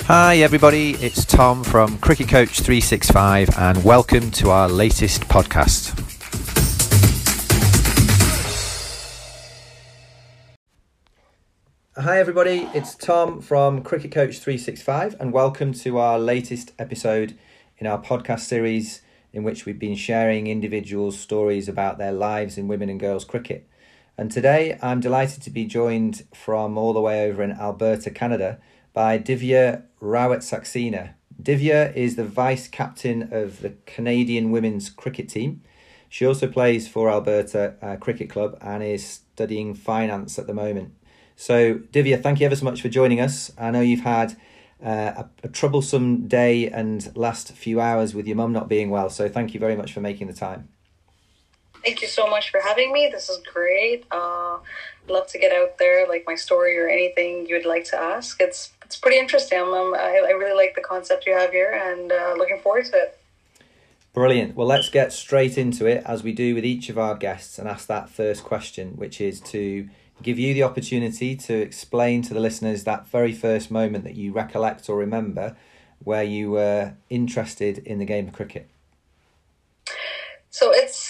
Hi everybody, it's Tom from Cricket Coach 365 and welcome to our latest podcast. Hi everybody, it's Tom from Cricket Coach 365 and welcome to our latest episode in our podcast series in which we've been sharing individuals' stories about their lives in women and girls cricket. And today I'm delighted to be joined from all the way over in Alberta, Canada, by Divya Rawat-Saxena. Divya is the vice captain of the Canadian women's cricket team. She also plays for Alberta Cricket Club and is studying finance at the moment. So Divya, thank you ever so much for joining us. I know you've had a troublesome day and last few hours with your mum not being well, so thank you very much for making the time. Thank you so much for having me. This is great. Love to get out there, like my story or anything you would like to ask. It's pretty interesting. I really like the concept you have here and looking forward to it. Brilliant. Well, let's get straight into it as we do with each of our guests and ask that first question, which is to give you the opportunity to explain to the listeners that very first moment that you recollect or remember where you were interested in the game of cricket. So it's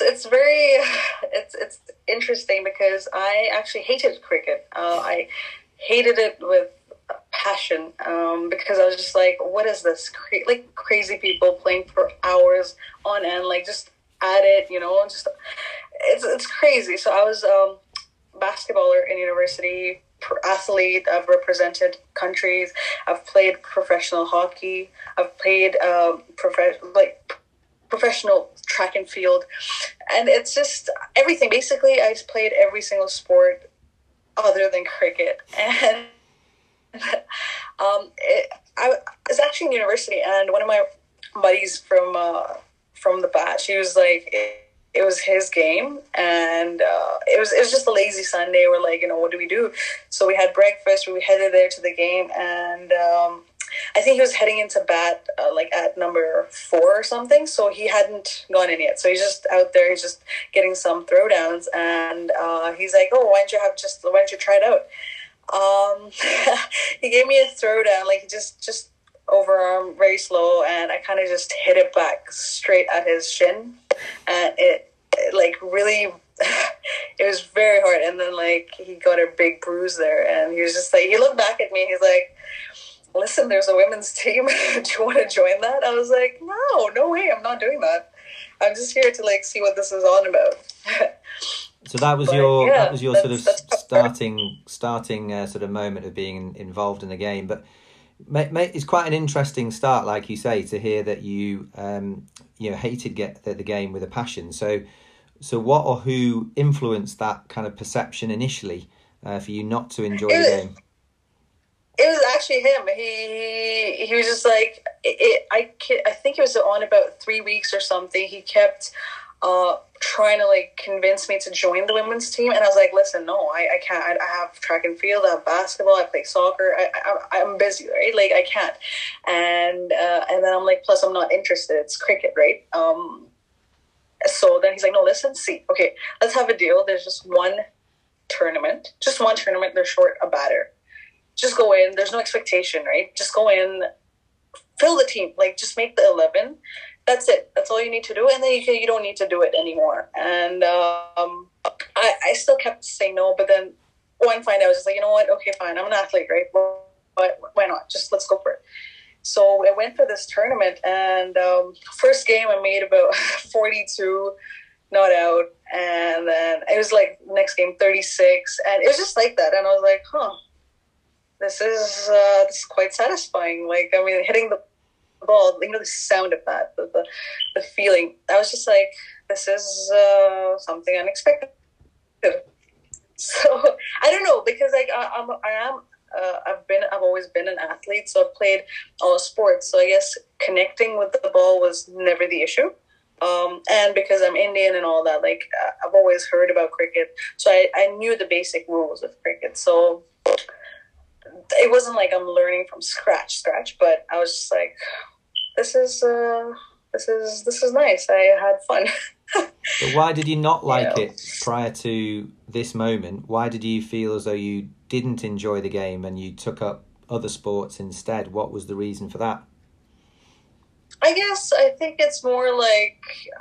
interesting because I actually hated cricket. I hated it with a passion because I was just like, what is this? Crazy people playing for hours on end, like just at it, just it's crazy. So I was basketballer in university, athlete. I've represented countries. I've played professional hockey. I've played professional track and field, and it's just everything. Basically, I played every single sport other than cricket, and I was actually in university, and one of my buddies from the batch, he was like, it was his game, and it was just a lazy Sunday. We're like, what do we do? So we had breakfast. We headed there to the game, and I think he was heading into bat at number 4 or something. So he hadn't gone in yet. So he's just out there. He's just getting some throwdowns, and he's like, "Oh, why don't you try it out?" He gave me a throwdown, like just overarm, very slow, and I kind of just hit it back straight at his shin, and it like really. It was very hard, and then like he got a big bruise there, and he was just like, he looked back at me, he's like, "Listen, there's a women's team. Do you want to join that?" I was like, no way, I'm not doing that. I'm just here to like see what this is on about. So that was your sort of starting sort of moment of being involved in the game. But it's quite an interesting start, like you say, to hear that you hated the game with a passion. So what or who influenced that kind of perception initially for you not to enjoy the game? It was actually him. He was just like, I think it was on about 3 weeks or something. He kept trying to like convince me to join the women's team, and I was like, listen, no, I can't. I have track and field, I have basketball, I play soccer. I'm busy, right? Like I can't. And then I'm like, plus I'm not interested. It's cricket, right? So then he's like, no, listen, see, okay, let's have a deal. There's just one tournament. They're short a batter. Just go in. There's no expectation, right? Just go in, fill the team. Like, just make the 11. That's it. That's all you need to do. And then you don't need to do it anymore. And I still kept saying no. But then one fine day I was just like, you know what? Okay, fine. I'm an athlete, right? But why not? Just let's go for it. So I went for this tournament. And first game I made about 42, not out. And then it was like next game 36. And it was just like that. And I was like, this is quite satisfying. Like, I mean, hitting the ball, the sound of that, the feeling. I was just like, this is something unexpected. So I don't know, because like I've always been an athlete, so I've played all sports. So I guess connecting with the ball was never the issue. And because I'm Indian and all that, like I've always heard about cricket, so I knew the basic rules of cricket. So it wasn't like I'm learning from scratch, but I was just like, this is nice. I had fun. But why did you not like it prior to this moment? Why did you feel as though you didn't enjoy the game and you took up other sports instead. What was the reason for that? I think it's more like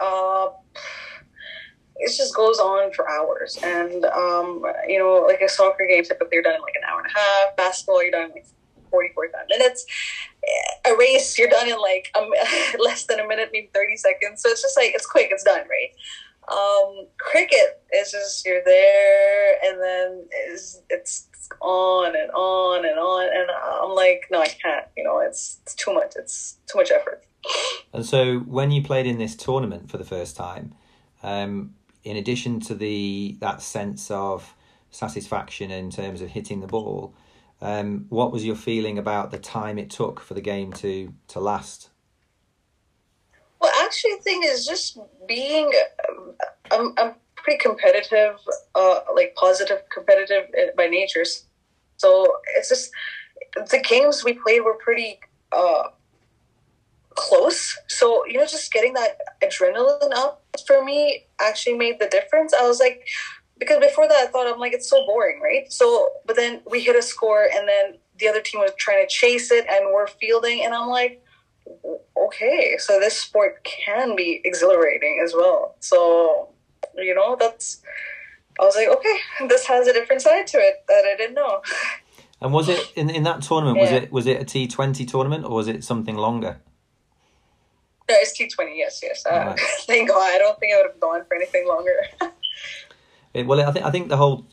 it just goes on for hours, and like a soccer game, typically you're done in like an hour and a half. Basketball, you're done in like 45 minutes. A race, you're done in like less than a minute, maybe 30 seconds. So it's just like, it's quick, it's done, right? Cricket is just, you're there, and then it's on and on and on, and I'm like, no, I can't. It's too much. It's too much effort. And so when you played in this tournament for the first time, in addition to that sense of satisfaction in terms of hitting the ball, what was your feeling about the time it took for the game to last? Well, actually, the thing is just being, I'm pretty competitive, like positive competitive by nature. So it's just, the games we played were pretty close. So, just getting that adrenaline up for me actually made the difference. I was like, because before that I thought, I'm like, it's so boring, right? So, but then we hit a score, and then the other team was trying to chase it, and we're fielding, and I'm like, okay, so this sport can be exhilarating as well. So, I was like, okay, this has a different side to it that I didn't know. And was it in that tournament? Yeah. Was it a T20 tournament, or was it something longer? No, it's T20. Yes. Right. Thank God. I don't think I would have gone for anything longer. I think the whole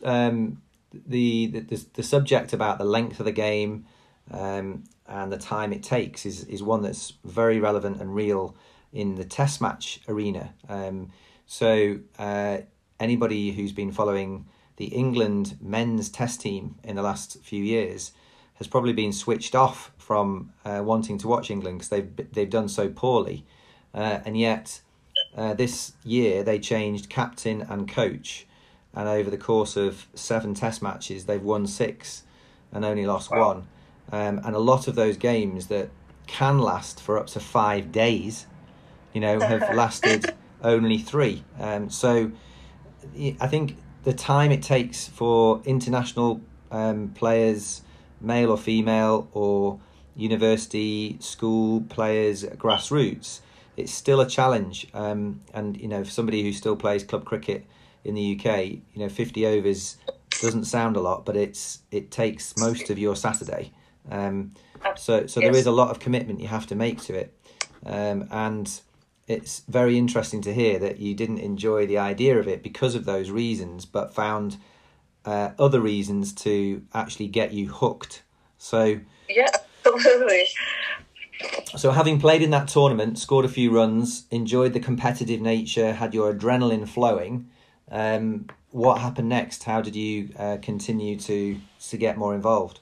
the subject about the length of the game and the time it takes is one that's very relevant and real in the test match arena. So anybody who's been following the England men's test team in the last few years has probably been switched off from wanting to watch England because they've done so poorly, and yet this year they changed captain and coach, and over the course of 7 test matches they've won 6 and only lost 1, and a lot of those games that can last for up to 5 days, have lasted only 3. So I think the time it takes for international players, male or female, or university, school players, grassroots, it's still a challenge. And, for somebody who still plays club cricket in the UK, 50 overs doesn't sound a lot, but it takes most of your Saturday. So there is a lot of commitment you have to make to it. And it's very interesting to hear that you didn't enjoy the idea of it because of those reasons, but found other reasons to actually get you hooked. So yeah, absolutely. So having played in that tournament, scored a few runs, enjoyed the competitive nature, had your adrenaline flowing, what happened next? How did you continue to get more involved?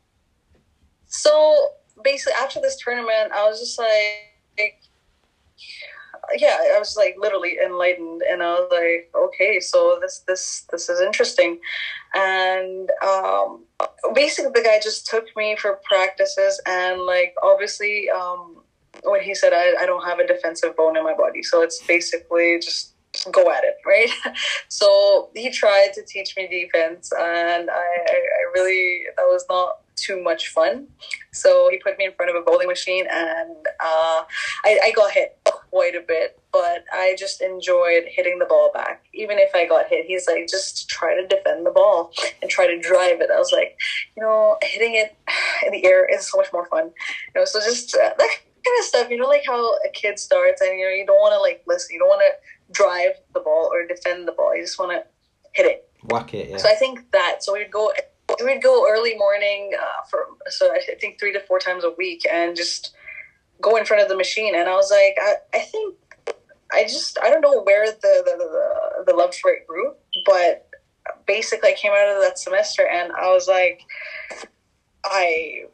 So basically after this tournament, I was just like, I was like literally enlightened, and I was like, okay, so this is interesting. And basically the guy just took me for practices, and like obviously when he said I don't have a defensive bone in my body, so it's basically just go at it, right? So he tried to teach me defense, and I really, that was not too much fun. So he put me in front of a bowling machine, and I got hit quite a bit, but I just enjoyed hitting the ball back. Even if I got hit, he's like, just try to defend the ball and try to drive it. I was like, hitting it in the air is so much more fun. So just that kind of stuff, like how a kid starts, and you don't want to like listen, you don't want to drive the ball or defend the ball, you just want to hit it, whack it. Yeah. So I think that, so we'd go early morning I think 3 to 4 times a week, and just go in front of the machine. And I was like, I think I don't know where the love for it grew, but basically I came out of that semester and I was like, I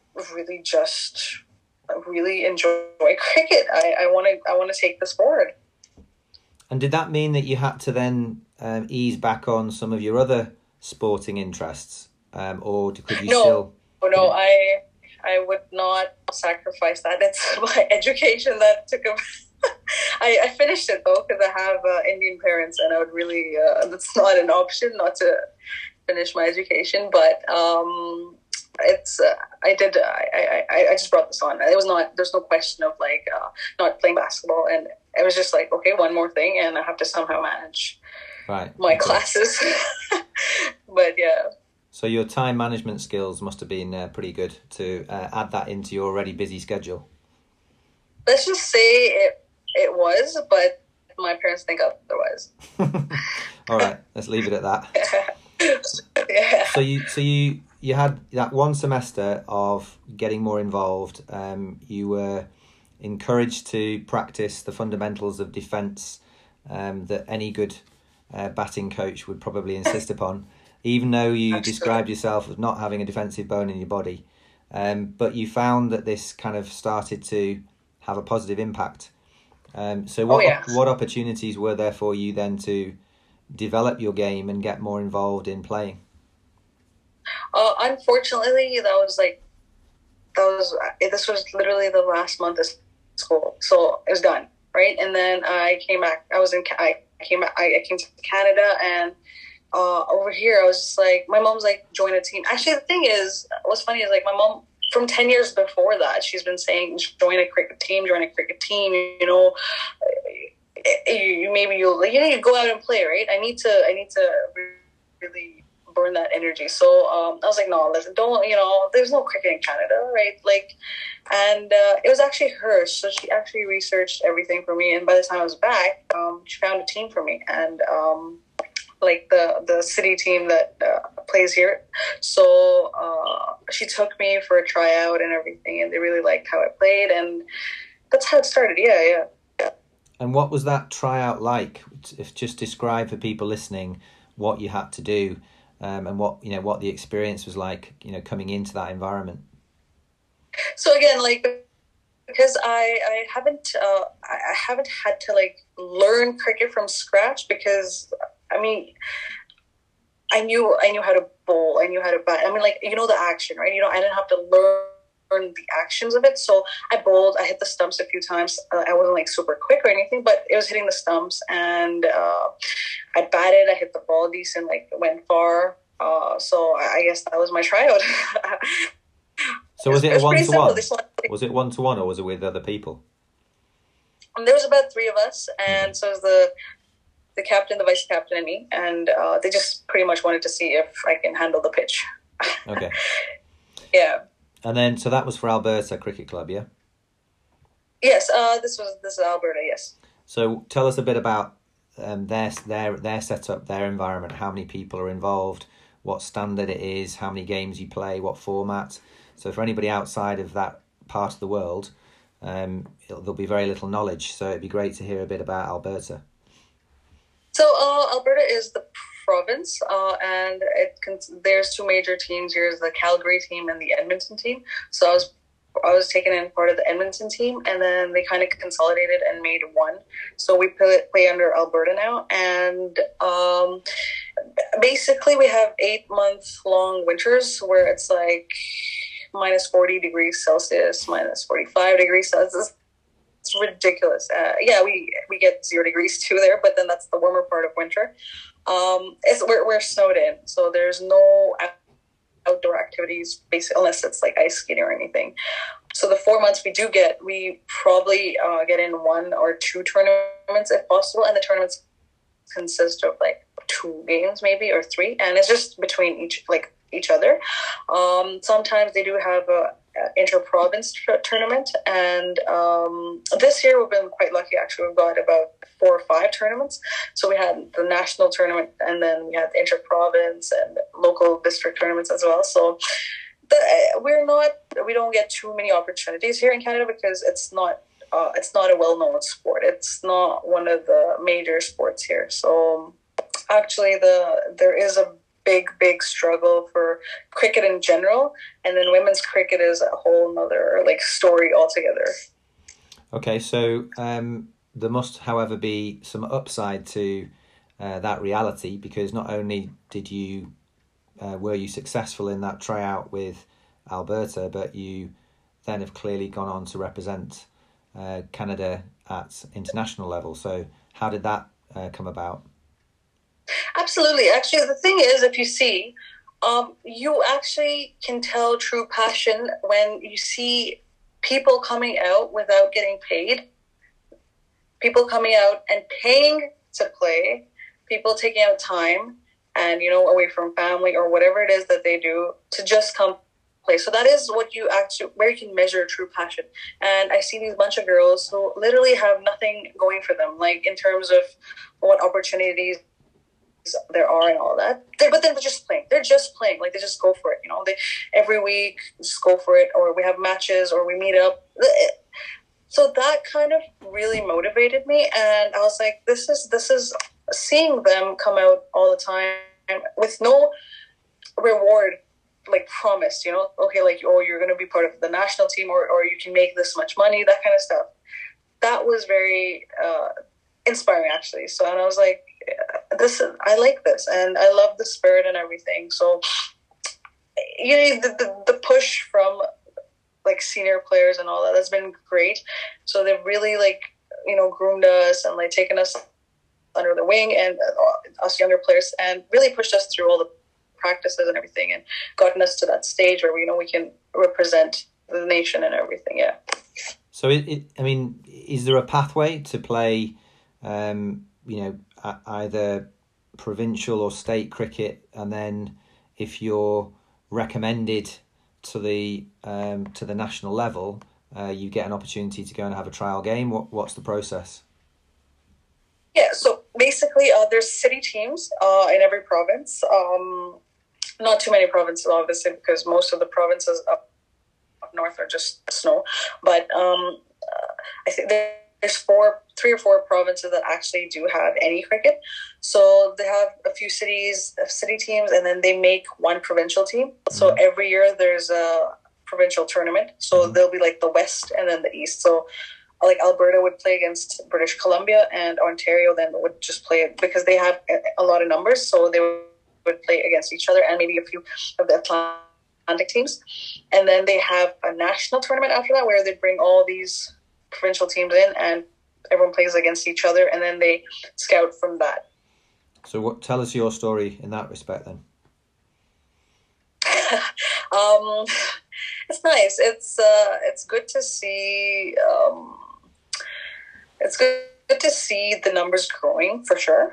really enjoy cricket. I want to take this forward. And did that mean that you had to then ease back on some of your other sporting interests, or could you still? No, I would not sacrifice that. It's my education that took a. I finished it though because I have Indian parents, and I would really. That's not an option not to finish my education, but it's I just brought this on. It was not, there's no question of like not playing basketball, and it was just like, okay, one more thing, and I have to somehow manage my classes. But yeah. So your time management skills must have been pretty good to add that into your already busy schedule. Let's just say it was, but my parents think otherwise. All right, let's leave it at that. Yeah. So you had that one semester of getting more involved. You were encouraged to practice the fundamentals of defence that any good batting coach would probably insist upon, even though you described yourself as not having a defensive bone in your body. But you found that this kind of started to have a positive impact. So what opportunities were there for you then to develop your game and get more involved in playing? Unfortunately, this was literally the last month of school, so it was done, right? And then I came back. I came to Canada, and over here I was just like, my mom's like, join a team. Actually, the thing is, what's funny is like my mom, from 10 years before that, she's been saying, join a cricket team, you know, you go out and play, right? I need to really burn that energy. So I was like, no, listen, don't, you know, there's no cricket in Canada, right? Like, and it was actually her. So she actually researched everything for me. And by the time I was back, she found a team for me. And like the city team that plays here. So she took me for a tryout and everything, and they really liked how I played, and that's how it started. Yeah. And what was that tryout like? If just describe for people listening what you had to do, and what the experience was like, coming into that environment. So again, like, because I haven't had to like learn cricket from scratch, because I mean, I knew how to bowl, I knew how to bat. I mean, like, the action, right? I didn't have to learn the actions of it. So I bowled, I hit the stumps a few times. I wasn't like super quick or anything, but it was hitting the stumps. And I batted, I hit the ball decent, like went far. So I guess that was my tryout. So was it a one-to-one? Was it one-to-one, or was it with other people? There was about 3 of us, and so it was the captain, the vice captain, and me, and they just pretty much wanted to see if I can handle the pitch. Okay. Yeah. And then, so that was for Alberta Cricket Club, yeah? Yes, this is Alberta, yes. So tell us a bit about their setup, their environment, how many people are involved, what standard it is, how many games you play, what format. So for anybody outside of that part of the world, there'll be very little knowledge. So it'd be great to hear a bit about Alberta. So Alberta is the province, and there's 2 major teams here: is the Calgary team and the Edmonton team. So I was taken in part of the Edmonton team, and then they kind of consolidated and made one. So we play under Alberta now, and basically we have 8-month-long winters where it's like minus 40 degrees Celsius, minus 45 degrees Celsius. It's ridiculous. We get 0 degrees too there, but then that's the warmer part of winter. We're snowed in, so there's no outdoor activities, basically, unless it's like ice skating or anything. So the 4 months we probably get in 1 or 2 tournaments if possible, and the tournaments consist of like 2 games maybe, or 3, and it's just between each other. Sometimes they do have a inter-province tournament, and this year we've been quite lucky. Actually, we've got about 4 or 5 tournaments. So we had the national tournament, and then we had the inter-province and local district tournaments as well. So we don't get too many opportunities here in Canada, because it's not a well-known sport. It's not one of the major sports here. So actually there is a big struggle for cricket in general, and then women's cricket is a whole nother story altogether. Okay, so there must, however, be some upside to that reality, because not only were you successful in that tryout with Alberta, but you then have clearly gone on to represent Canada at international level. So how did that come about? Absolutely. Actually, the thing is, if you see, You actually can tell true passion when you see people coming out without getting paid, people coming out and paying to play, people taking out time and, away from family or whatever it is that they do to just come play. So that is what you actually, where you can measure true passion. And I see these bunch of girls who literally have nothing going for them, like in terms of what opportunities there are and all that. But then they're just playing. They're just playing. Like, they just go for it. They every week just go for it, or we have matches, or we meet up. So that kind of really motivated me, and I was like, this is seeing them come out all the time with no reward, like, promised. Okay, like, oh, you're going to be part of the national team, or you can make this much money, that kind of stuff. That was very inspiring, actually. So, and I was like, I like this, and I love the spirit and everything. So, the push from, like, senior players and all that's been great. So they've really, like, groomed us and, like, taken us under the wing, and us younger players, and really pushed us through all the practices and everything, and gotten us to that stage where we can represent the nation and everything. Yeah. So is there a pathway to play, either provincial or state cricket, and then if you're recommended to the national level, you get an opportunity to go and have a trial game? What's the process? Yeah, so basically there's city teams in every province. Not too many provinces, obviously, because most of the provinces up north are just snow. But I think there's 3 or 4 provinces that actually do have any cricket. So they have a few city teams, and then they make one provincial team. Mm-hmm. So every year there's a provincial tournament. So mm-hmm. There'll be, like, the West and then the East. So, like, Alberta would play against British Columbia, and Ontario then would just play, because they have a lot of numbers. So they would play against each other and maybe a few of the Atlantic teams. And then they have a national tournament after that, where they bring all these provincial teams in, and everyone plays against each other, and then they scout from that. So tell us your story in that respect then. It's nice. It's good to see. It's good to see the numbers growing, for sure.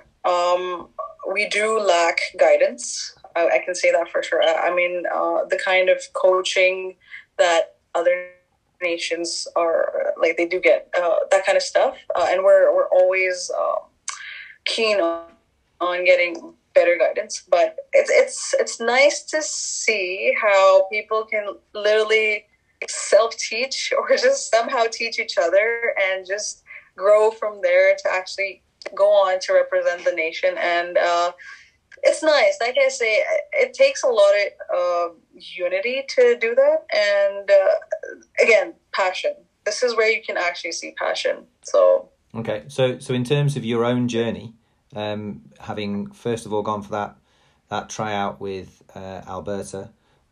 We do lack guidance. I can say that for sure. I mean, the kind of coaching that other nations are, like, they do get that kind of stuff, and we're always keen on getting better guidance. But it's nice to see how people can literally self-teach, or just somehow teach each other, and just grow from there to actually go on to represent the nation. And it's nice. Like I say, it takes a lot of unity to do that. And again, passion. This is where you can actually see passion. So okay. So in terms of your own journey, having first of all gone for that tryout with Alberta,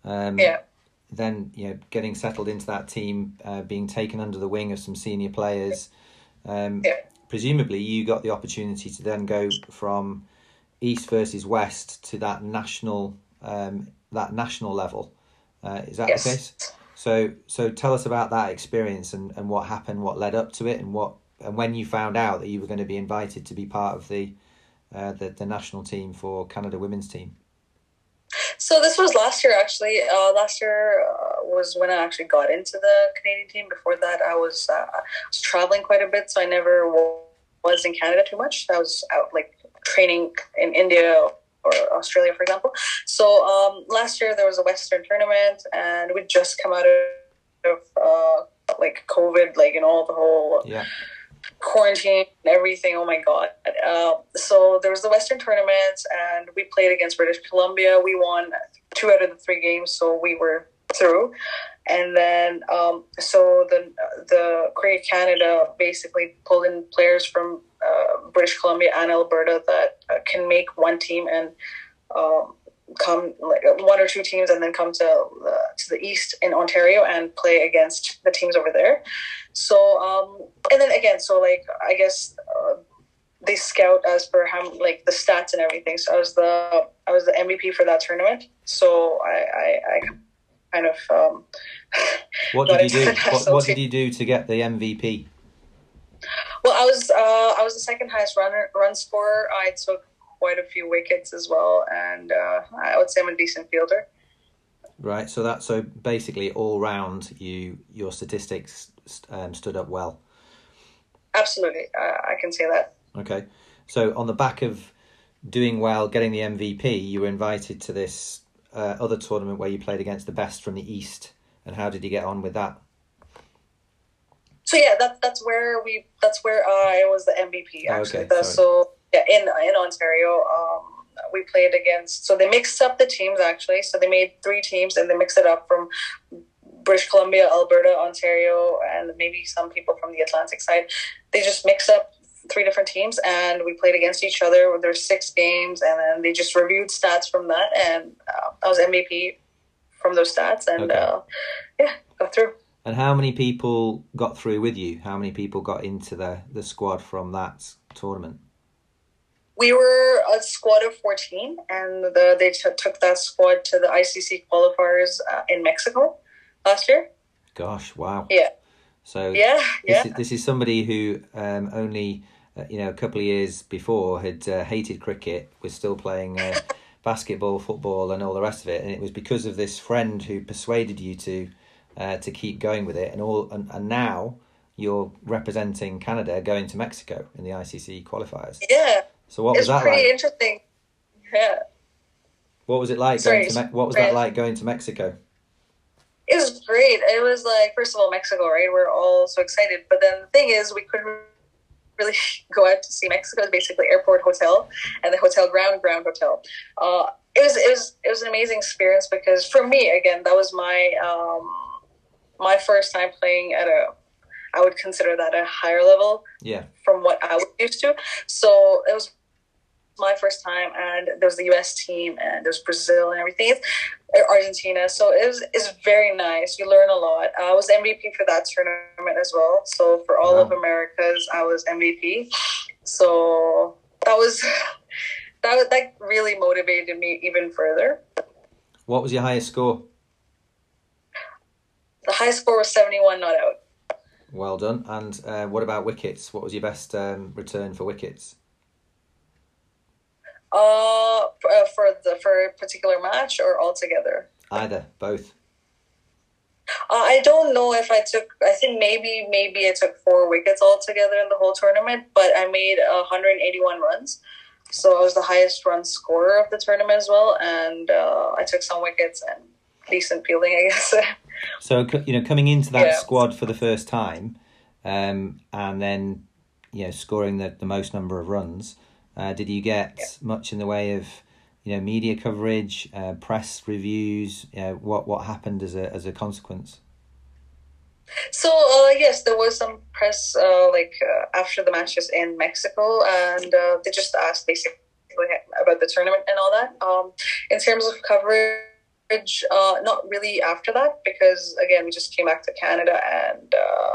then getting settled into that team, being taken under the wing of some senior players, presumably you got the opportunity to then go from East versus West to that national level. Is that the case? So tell us about that experience and what happened, what led up to it, and when you found out that you were going to be invited to be part of the national team for Canada women's team. So this was last year, actually. Last year was when I actually got into the Canadian team. Before that, I was traveling quite a bit, so I never was in Canada too much. I was out, like, training in India or Australia, for example. So last year there was a Western tournament, and we'd just come out of like COVID, like, the whole quarantine and everything. Oh my God. So there was the Western tournament, and we played against British Columbia. We won 2 out of the 3 games, so we were through. And then so the Cricket Canada basically pulled in players from British Columbia and Alberta that can make one team and come, like, 1 or 2 teams, and then come to the East in Ontario and play against the teams over there. So and then again, so, like, I guess they scout as per how, like, the stats and everything. So I was the I was the MVP for that tournament. So I kind of what did you do? What did you do to get the MVP? Well, I was the second highest run scorer. I took quite a few wickets as well, and I would say I'm a decent fielder. Right. So basically all round your statistics stood up well. Absolutely, I can say that. Okay. So on the back of doing well, getting the MVP, you were invited to this other tournament where you played against the best from the East. And how did you get on with that? So yeah, that's where I was the MVP actually. Okay, so yeah, in Ontario, we played against. So they mixed up the teams actually. So they made 3 teams and they mixed it up from British Columbia, Alberta, Ontario, and maybe some people from the Atlantic side. They just mixed up 3 different teams and we played against each other. There's 6 games and then they just reviewed stats from that, and I was MVP from those stats, and got through. And how many people got through with you? How many people got into the squad from that tournament? We were a squad of 14, and they took that squad to the ICC qualifiers in Mexico last year. Gosh, wow. Yeah. So yeah. This is somebody who only a couple of years before had hated cricket, was still playing basketball, football, and all the rest of it, and it was because of this friend who persuaded you to keep going with it, and now you're representing Canada going to Mexico in the ICC qualifiers. Yeah. So what was that like? It's pretty interesting. Yeah. What was it like going to Mexico? It was great. It was like, first of all, Mexico, right? We're all so excited. But then the thing is, we couldn't really go out to see Mexico. It's basically airport, hotel, and the hotel ground hotel. It was an amazing experience because for me, again, that was my first time playing at I would consider that a higher level from what I was used to. So it was my first time, and there was the US team, and there's Brazil and everything, Argentina. So it's very nice. You learn a lot. I was MVP for that tournament as well. So for all of Americas, I was MVP. So that really motivated me even further. What was your highest score? The highest score was 71 not out. Well done. And what about wickets? What was your best return for wickets? For a particular match or altogether? Either, both. I don't know if I think maybe I took 4 wickets altogether in the whole tournament, but I made 181 runs. So I was the highest run scorer of the tournament as well, and I took some wickets and decent fielding, I guess. So, coming into that squad for the first time, and then, scoring the most number of runs, did you get much in the way of, media coverage, press reviews? What happened as a consequence? So, yes, there was some press after the matches in Mexico, and they just asked basically about the tournament and all that. In terms of coverage, not really after that, because again, we just came back to Canada and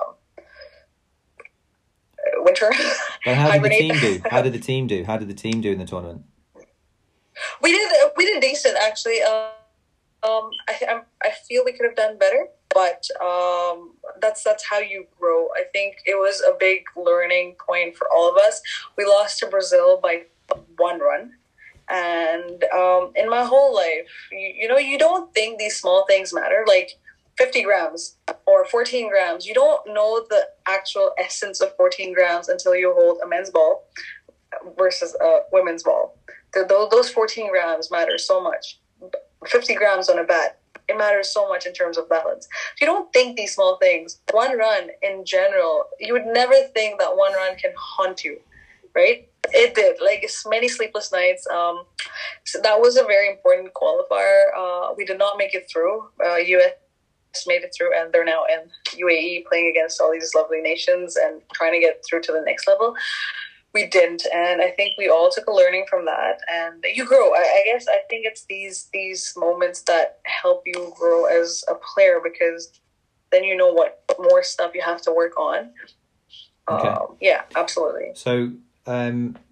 winter. But how did the team do? How did the team do in the tournament? We did decent actually. I feel we could have done better, but that's how you grow. I think it was a big learning point for all of us. We lost to Brazil by 1 run. And in my whole life, you don't think these small things matter, like 50 grams or 14 grams. You don't know the actual essence of 14 grams until you hold a men's ball versus a women's ball. Those 14 grams matter so much. 50 grams on a bat, it matters so much in terms of balance. You don't think these small things. 1 run in general, you would never think that 1 run can haunt you, right? It did. Like, it's many sleepless nights. So that was a very important qualifier. We did not make it through. US made it through, and they're now in UAE playing against all these lovely nations and trying to get through to the next level. We didn't, and I think we all took a learning from that. And you grow. I guess I think it's these moments that help you grow as a player, because then you know what more stuff you have to work on. Okay. Yeah, absolutely. So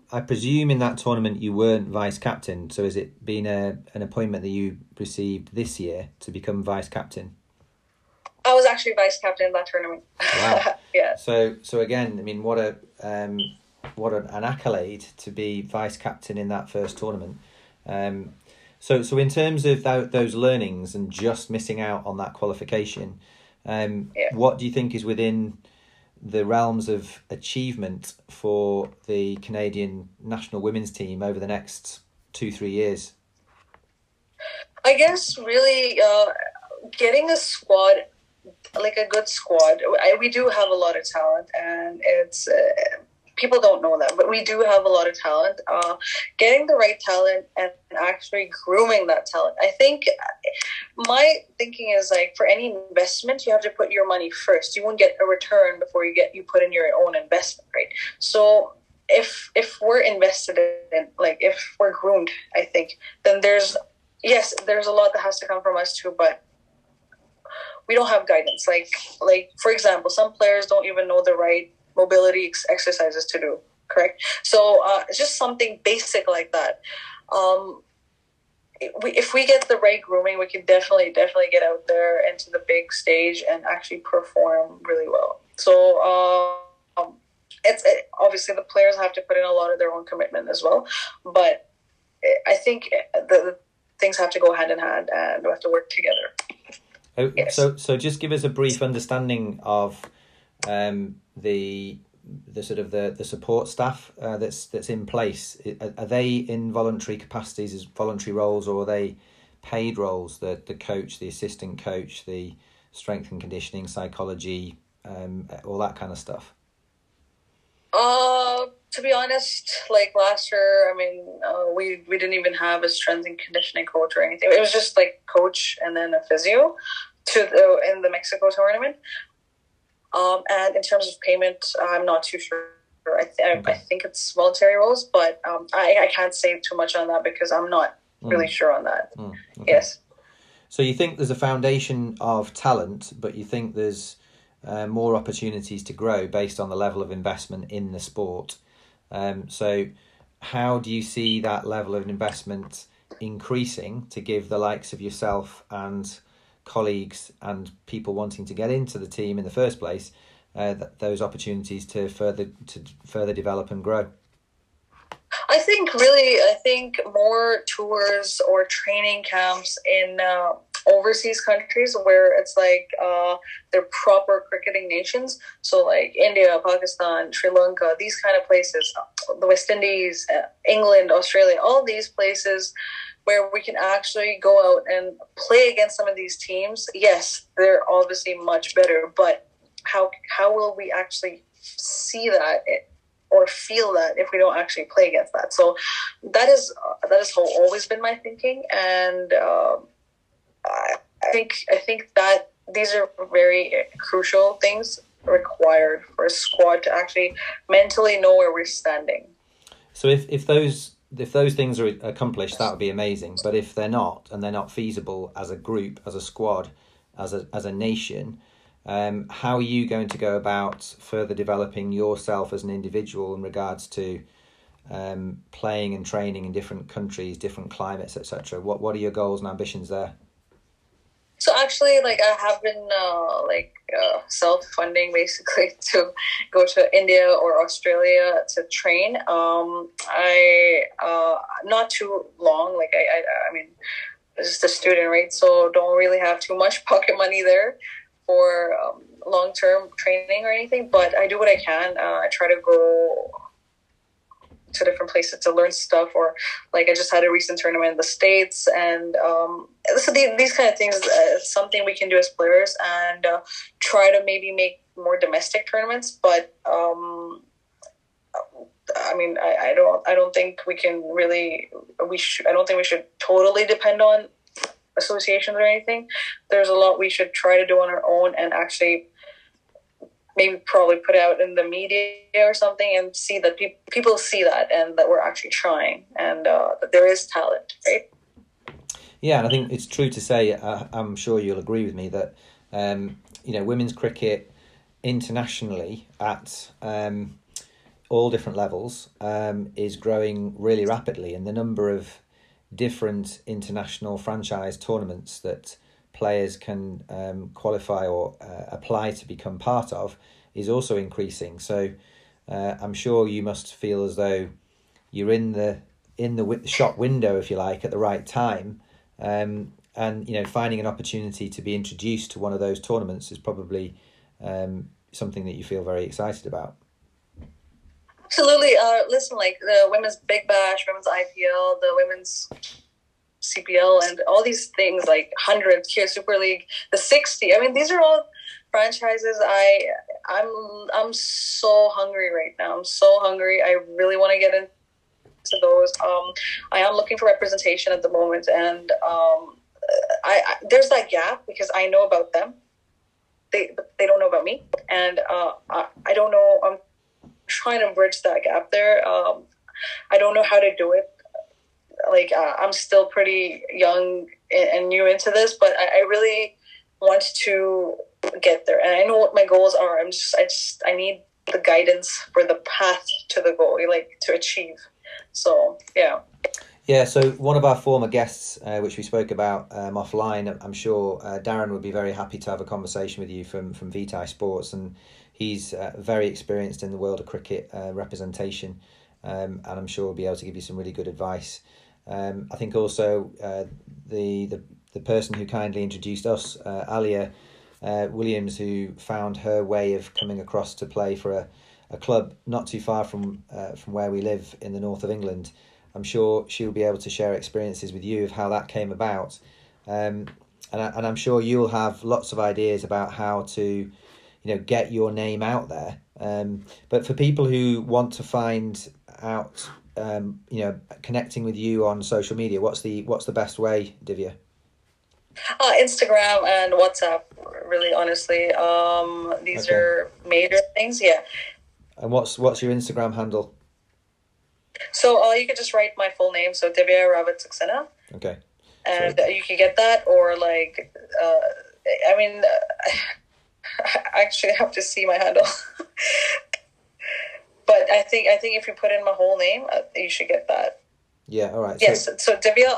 I presume in that tournament you weren't vice captain. So has it been an appointment that you received this year to become vice captain? I was actually vice captain in that tournament. Wow. Yeah. So again, I mean, what an accolade to be vice captain in that first tournament. So in terms of those learnings and just missing out on that qualification, what do you think is within the realms of achievement for the Canadian national women's team over the next 2-3 years? I guess really getting a squad, like a good squad. We do have a lot of talent, and it's people don't know that, but we do have a lot of talent. Getting the right talent and actually grooming that talent. I think my thinking is like for any investment, you have to put your money first. You won't get a return before you put in your own investment, right? So if we're invested in, like if we're groomed, I think then there's a lot that has to come from us too, but we don't have guidance. Like for example, some players don't even know the right mobility exercises to do, correct? So just something basic like that. If we get the right grooming, we can definitely get out there into the big stage and actually perform really well. So obviously the players have to put in a lot of their own commitment as well, but I think the things have to go hand in hand and we have to work together. Oh, yes. So just give us a brief understanding of the sort of the support staff that's in place. Are they in voluntary capacities as voluntary roles, or are they paid roles? The coach, the assistant coach, the strength and conditioning, psychology, all that kind of stuff. To be honest, like last year, I mean, we didn't even have a strength and conditioning coach or anything. It was just like coach and then a physio in the Mexico tournament. And in terms of payment, I'm not too sure. I think it's voluntary roles, but I can't say too much on that because I'm not really sure on that. Okay. Yes. So you think there's a foundation of talent, but you think there's more opportunities to grow based on the level of investment in the sport. So how do you see that level of investment increasing to give the likes of yourself and colleagues and people wanting to get into the team in the first place those opportunities to further develop and grow? I think more tours or training camps in overseas countries where it's like they're proper cricketing nations. So like India, Pakistan, Sri Lanka, these kind of places, the West Indies, England, Australia, all these places where we can actually go out and play against some of these teams. Yes, they're obviously much better, but how will we actually see that or feel that if we don't actually play against that? So that is always been my thinking, and I think that these are very crucial things required for a squad to actually mentally know where we're standing. So if those things are accomplished, that would be amazing. But if they're not, and they're not feasible as a group, as a squad, as a nation, how are you going to go about further developing yourself as an individual in regards to playing and training in different countries, different climates, etc.? What are your goals and ambitions there? So actually, like I have been self-funding basically to go to India or Australia to train. I not too long. Like I mean, just a student, right? So don't really have too much pocket money there for long-term training or anything. But I do what I can. I try to go to different places to learn stuff, or like I just had a recent tournament in the States, and so these kind of things, something we can do as players, and try to maybe make more domestic tournaments. But I mean, I don't think we can really. I don't think we should totally depend on associations or anything. There's a lot we should try to do on our own, and actually maybe probably put out in the media or something and see that people see that, and that we're actually trying, and that there is talent, right? Yeah, and I think it's true to say, I'm sure you'll agree with me, that women's cricket internationally at all different levels, is growing really rapidly, and the number of different international franchise tournaments that players can qualify or apply to become part of is also increasing. So I'm sure you must feel as though you're in the shop window, if you like, at the right time, and finding an opportunity to be introduced to one of those tournaments is probably something that you feel very excited about. Absolutely. Listen, like the women's Big Bash, women's IPL, the women's CPL, and all these things like 100 here Super League, the 60. I mean, these are all franchises. I'm so hungry right now. I'm so hungry. I really want to get into those. I am looking for representation at the moment, and I there's that gap because I know about them. They don't know about me, and I don't know. I'm trying to bridge that gap there. I don't know how to do it. Like I'm still pretty young and new into this, but I really want to get there, and I know what my goals are. I need the guidance for the path to the goal, like to achieve. So yeah. Yeah, so one of our former guests, which we spoke about offline, I'm sure Darren would be very happy to have a conversation with you from Vitae Sports, and he's very experienced in the world of cricket representation, and I'm sure we'll be able to give you some really good advice. I think also the person who kindly introduced us, Alia Williams, who found her way of coming across to play for a club not too far from where we live in the north of England. I'm sure she'll be able to share experiences with you of how that came about, and I'm sure you'll have lots of ideas about how to, get your name out there. But for people who want to find out, connecting with you on social media, what's the best way, Divya? Instagram and WhatsApp, really, honestly. These are major things, yeah. And what's your Instagram handle? So you could just write my full name, so Divya Rawat Saxena. Okay. And you can get that, or like, I actually have to see my handle. But I think if you put in my whole name, you should get that. Yeah, all right. Yes, so Divya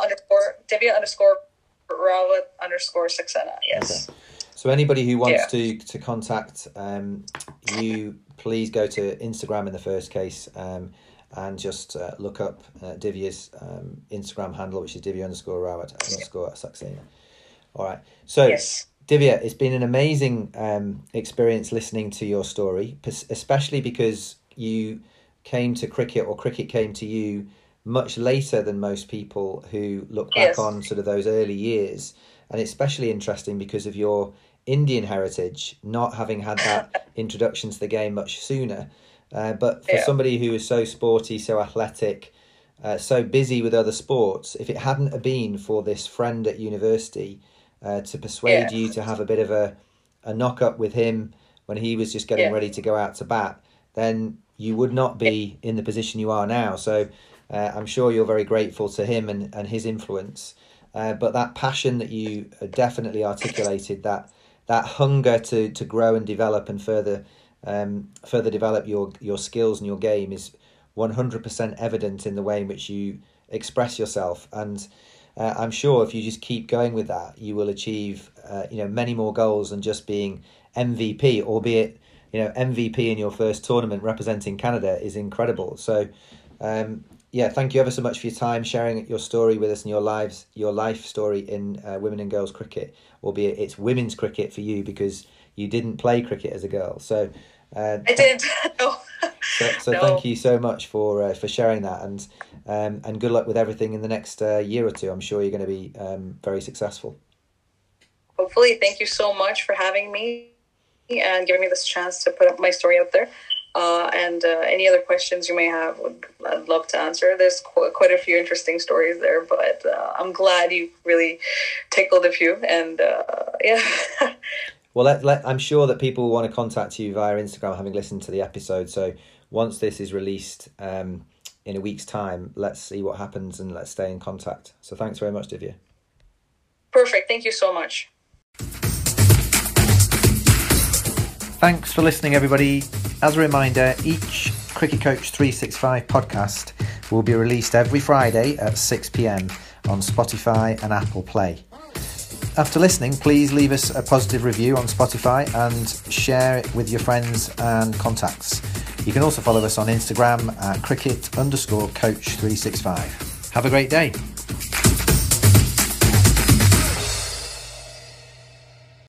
_ Rawat _ Saxena, yes. Okay. So anybody who wants to contact you, please go to Instagram in the first case, and just look up Divya's Instagram handle, which is Divya _ Rawat _ Saxena. All right. So Divya, it's been an amazing experience listening to your story, especially because you came to cricket, or cricket came to you much later than most people who look back on sort of those early years. And it's especially interesting because of your Indian heritage, not having had that introduction to the game much sooner. But for somebody who is so sporty, so athletic, so busy with other sports, if it hadn't have been for this friend at university to persuade you to have a bit of a knock-up with him when he was just getting ready to go out to bat, then you would not be in the position you are now. So I'm sure you're very grateful to him and his influence. But that passion that you definitely articulated, that hunger to grow and develop and further develop your skills and your game is 100% evident in the way in which you express yourself. And I'm sure if you just keep going with that, you will achieve many more goals than just being MVP, albeit MVP in your first tournament representing Canada is incredible. So thank you ever so much for your time, sharing your story with us and your life story in women and girls cricket, albeit it's women's cricket for you because you didn't play cricket as a girl. So I didn't. No. So no. Thank you so much for sharing that, and good luck with everything in the next year or two. I'm sure you're going to be very successful. Hopefully. Thank you so much for having me and giving me this chance to put up my story out there. And any other questions you may have, I'd love to answer. There's quite a few interesting stories there, but I'm glad you really tickled a few. And Well, I'm sure that people will want to contact you via Instagram, having listened to the episode. So once this is released in a week's time, let's see what happens and let's stay in contact. So thanks very much, Divya. Perfect. Thank you so much. Thanks for listening, everybody. As a reminder, each Cricket Coach 365 podcast will be released every Friday at 6 p.m. on Spotify and Apple Play. After listening, please leave us a positive review on Spotify and share it with your friends and contacts. You can also follow us on Instagram at cricket_coach365. Have a great day.